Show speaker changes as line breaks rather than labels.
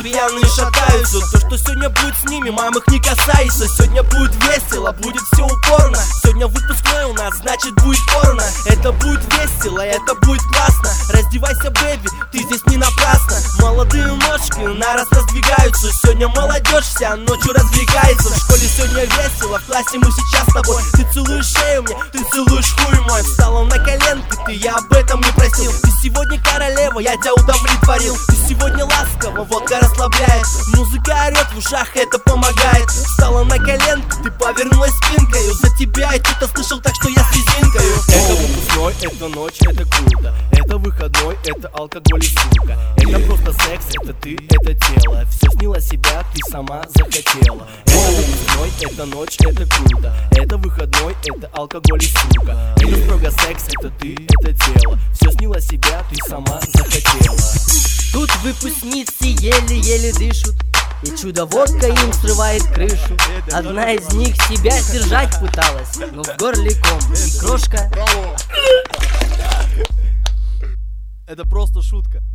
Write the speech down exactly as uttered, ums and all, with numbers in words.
пьяные шатаются. То, что сегодня будет с ними, мам, их не касается. Сегодня будет весело, будет все упорно. Сегодня выпускной у нас, значит будет порно. Это будет весело, это будет классно. Раздевайся, бэби, ты здесь не напрасно. Молодые ножки на раз раздвигаются. Сегодня молодежь вся ночью развлекается. В школе сегодня весело, в классе мы сейчас с тобой. Ты целуешь шею мне, ты целуешь хуй мой. Встала на коленки, ты, я об этом не просил. Ты сегодня королева, я тебя удовлетворил. Ты сегодня ласково, водка расслабляет. Музыка орет в ушах, это помогает. Встала на коленки, ты повернулась спинкою. За тебя я что-то слышал, так что я с резинкою. Это выпускной, это ночь, это круто. Это выходной, это алкоголь и сука. Это просто секс, это ты, это тело. Все снила себя, ты сама захотела. Это выпускной, это ночь, это круто. Это выходной, это алкоголь и сука. Это строго секс, это ты, это тело. Все снила себя, ты сама захотела.
Тут выпускницы еле-еле дышат, и чудо-водка им срывает крышу. Одна из них себя сдержать пыталась, но в горле ком и крошка.
Это просто шутка.